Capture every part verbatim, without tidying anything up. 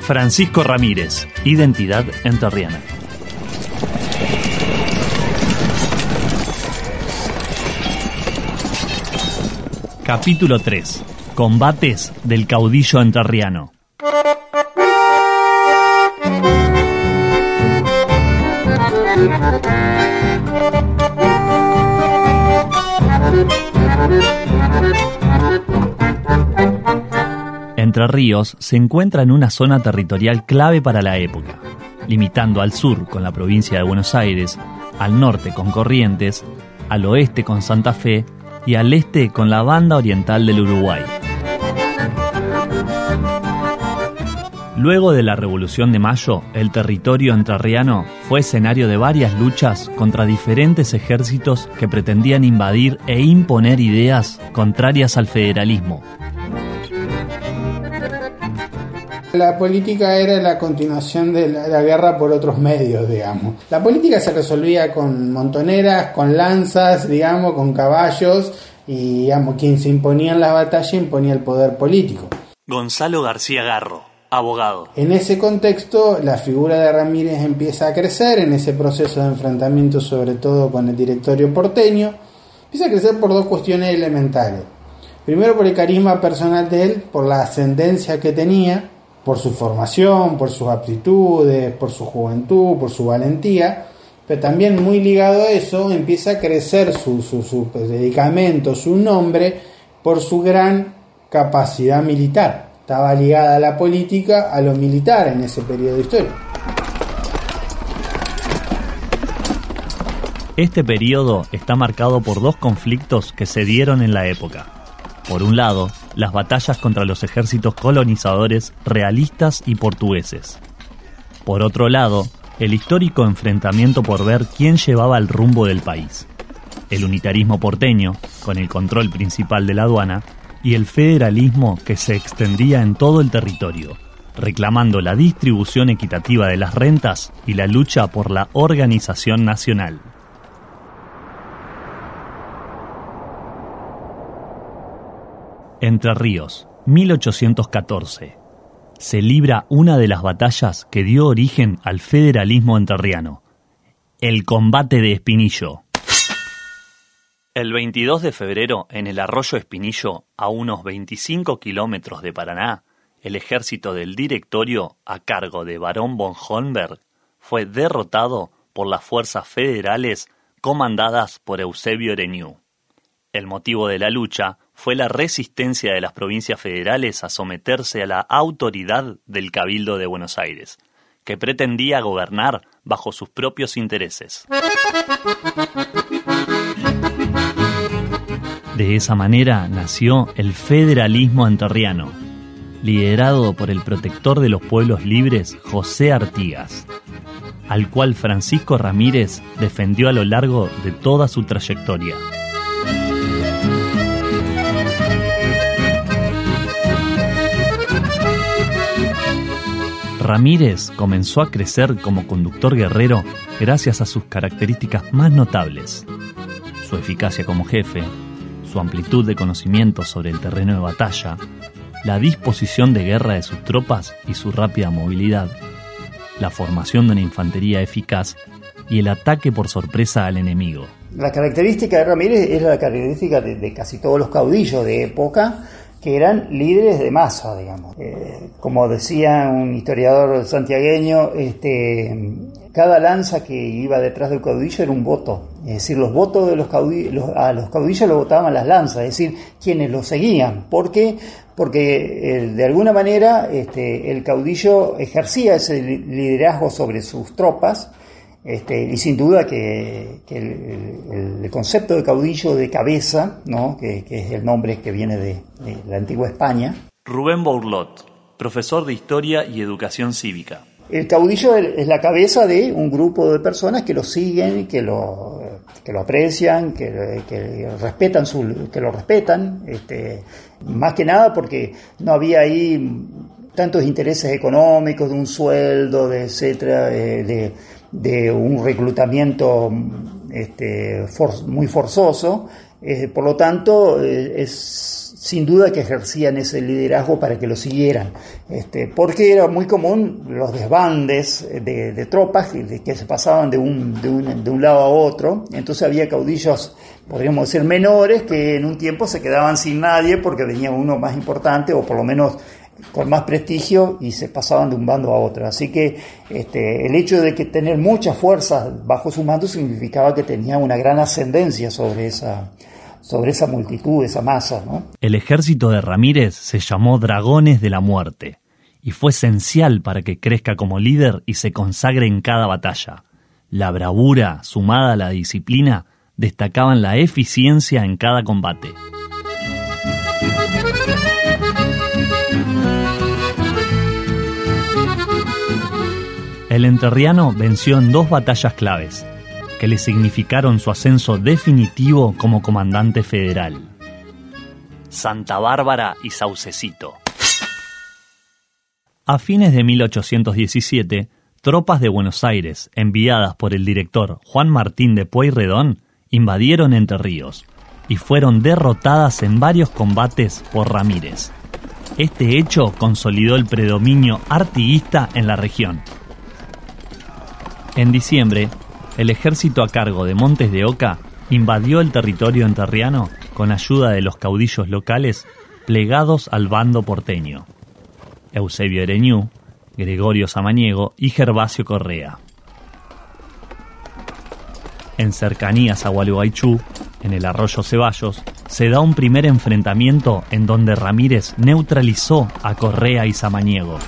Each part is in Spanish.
Francisco Ramírez, Identidad Entrerriana. Capítulo tres. Combates del caudillo entrerriano. Entre Ríos se encuentra en una zona territorial clave para la época, limitando al sur con la provincia de Buenos Aires, al norte con Corrientes, al oeste con Santa Fe y al este con la banda oriental del Uruguay. Luego de la Revolución de Mayo, el territorio entrerriano fue escenario de varias luchas contra diferentes ejércitos que pretendían invadir e imponer ideas contrarias al federalismo. La política era la continuación de la, la guerra por otros medios, digamos. La política se resolvía con montoneras, con lanzas, digamos, con caballos, y digamos, quien se imponía en las batallas imponía el poder político. Gonzalo García Garro, abogado. En ese contexto, la figura de Ramírez empieza a crecer en ese proceso de enfrentamiento, sobre todo con el directorio porteño. Empieza a crecer por dos cuestiones elementales. Primero, por el carisma personal de él, por la ascendencia que tenía, por su formación, por sus aptitudes, por su juventud, por su valentía, pero también muy ligado a eso empieza a crecer su, su, su predicamento, su nombre, por su gran capacidad militar. Estaba ligada a la política, a lo militar en ese periodo histórico. Este periodo está marcado por dos conflictos que se dieron en la época. Por un lado, las batallas contra los ejércitos colonizadores realistas y portugueses. Por otro lado, el histórico enfrentamiento por ver quién llevaba el rumbo del país. El unitarismo porteño, con el control principal de la aduana, y el federalismo que se extendía en todo el territorio, reclamando la distribución equitativa de las rentas y la lucha por la organización nacional. Entre Ríos, mil ochocientos catorce. Se libra una de las batallas que dio origen al federalismo entrerriano, el combate de Espinillo. El veintidós de febrero, en el arroyo Espinillo, a unos veinticinco kilómetros de Paraná, el ejército del Directorio, a cargo de Barón von Holmberg, fue derrotado por las fuerzas federales comandadas por Eusebio Ereñú. El motivo de la lucha fue la resistencia de las provincias federales a someterse a la autoridad del Cabildo de Buenos Aires, que pretendía gobernar bajo sus propios intereses. De esa manera nació el federalismo entrerriano, liderado por el protector de los pueblos libres, José Artigas, al cual Francisco Ramírez defendió a lo largo de toda su trayectoria. Ramírez comenzó a crecer como conductor guerrero gracias a sus características más notables: su eficacia como jefe, su amplitud de conocimientos sobre el terreno de batalla, la disposición de guerra de sus tropas y su rápida movilidad, la formación de una infantería eficaz y el ataque por sorpresa al enemigo. La característica de Ramírez es la característica de, de casi todos los caudillos de época, que eran líderes de masa, digamos. Eh, como decía un historiador santiagueño, este, cada lanza que iba detrás del caudillo era un voto. Es decir, los votos de los caudillos, a los caudillos los votaban las lanzas, es decir, quienes los seguían. ¿Por qué? Porque eh, de alguna manera este, el caudillo ejercía ese liderazgo sobre sus tropas. Este, y sin duda que, que el, el, el concepto de caudillo de cabeza, ¿no? que, que es el nombre que viene de, de la antigua España. Rubén Bourlot, profesor de Historia y Educación Cívica. El caudillo es la cabeza de un grupo de personas que lo siguen, que lo, que lo aprecian, que, que respetan su, que lo respetan, este, más que nada porque no había ahí tantos intereses económicos, de un sueldo, de etcétera, de, de de un reclutamiento este, for, muy forzoso, eh, por lo tanto eh, es, sin duda que ejercían ese liderazgo para que lo siguieran, este, porque era muy común los desbandes de, de tropas que, que se pasaban de un, de, un, de un lado a otro. Entonces había caudillos, podríamos decir menores, que en un tiempo se quedaban sin nadie porque venía uno más importante o por lo menos con más prestigio y se pasaban de un bando a otro. Así que este, el hecho de que tener muchas fuerzas bajo su mando significaba que tenía una gran ascendencia sobre esa sobre esa multitud, esa masa, ¿no? El ejército de Ramírez se llamó Dragones de la Muerte y fue esencial para que crezca como líder y se consagre en cada batalla. La bravura, sumada a la disciplina, destacaban la eficiencia en cada combate. El entrerriano venció en dos batallas claves, que le significaron su ascenso definitivo como comandante federal: Santa Bárbara y Saucecito. A fines de mil ochocientos diecisiete, tropas de Buenos Aires, enviadas por el director Juan Martín de Pueyrredón, invadieron Entre Ríos y fueron derrotadas en varios combates por Ramírez. Este hecho consolidó el predominio artiguista en la región. En diciembre, el ejército a cargo de Montes de Oca invadió el territorio entrerriano con ayuda de los caudillos locales plegados al bando porteño: Eusebio Ereñú, Gregorio Samaniego y Gervasio Correa. En cercanías a Gualeguaychú, en el arroyo Ceballos, se da un primer enfrentamiento en donde Ramírez neutralizó a Correa y Samaniego.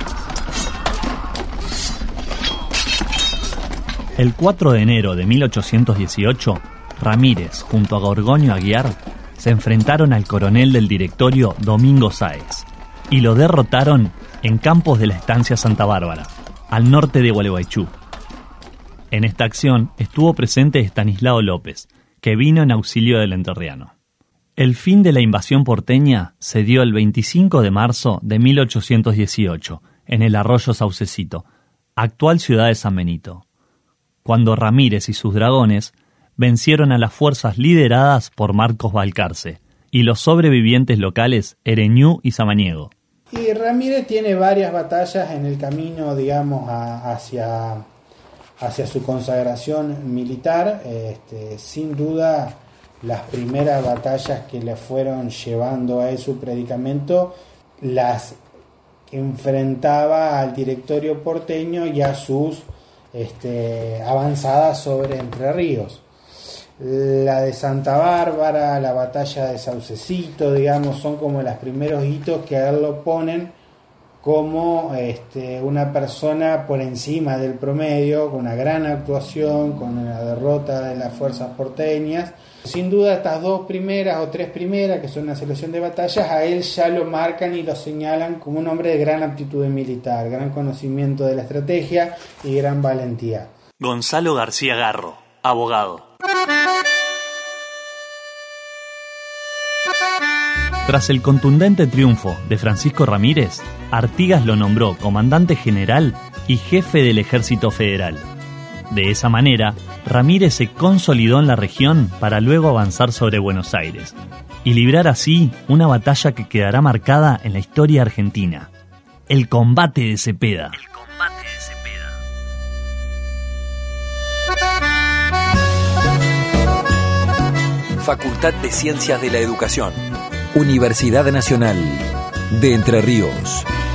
El cuatro de enero de mil ochocientos dieciocho, Ramírez, junto a Gorgonio Aguiar, se enfrentaron al coronel del directorio Domingo Sáez y lo derrotaron en campos de la estancia Santa Bárbara, al norte de Gualeguaychú. En esta acción estuvo presente Estanislao López, que vino en auxilio del entrerriano. El fin de la invasión porteña se dio el veinticinco de marzo de mil ochocientos dieciocho, en el arroyo Saucecito, actual ciudad de San Benito, cuando Ramírez y sus dragones vencieron a las fuerzas lideradas por Marcos Balcarce y los sobrevivientes locales Ereñú y Samaniego. Y Ramírez tiene varias batallas en el camino, digamos, a, hacia, hacia su consagración militar. Este, sin duda, las primeras batallas que le fueron llevando a su predicamento las enfrentaba al directorio porteño y a sus Este, avanzada sobre Entre Ríos. La de Santa Bárbara, la batalla de Saucecito, digamos, son como los primeros hitos que a él lo ponen como este, una persona por encima del promedio, con una gran actuación, con una derrota de las fuerzas porteñas. Sin duda, estas dos primeras o tres primeras, que son una selección de batallas, a él ya lo marcan y lo señalan como un hombre de gran aptitud militar, gran conocimiento de la estrategia y gran valentía. Gonzalo García Garro, abogado. Tras el contundente triunfo de Francisco Ramírez, Artigas lo nombró comandante general y jefe del Ejército Federal. De esa manera, Ramírez se consolidó en la región para luego avanzar sobre Buenos Aires y librar así una batalla que quedará marcada en la historia argentina: el combate de Cepeda. El combate de Cepeda. Facultad de Ciencias de la Educación, Universidad Nacional de Entre Ríos.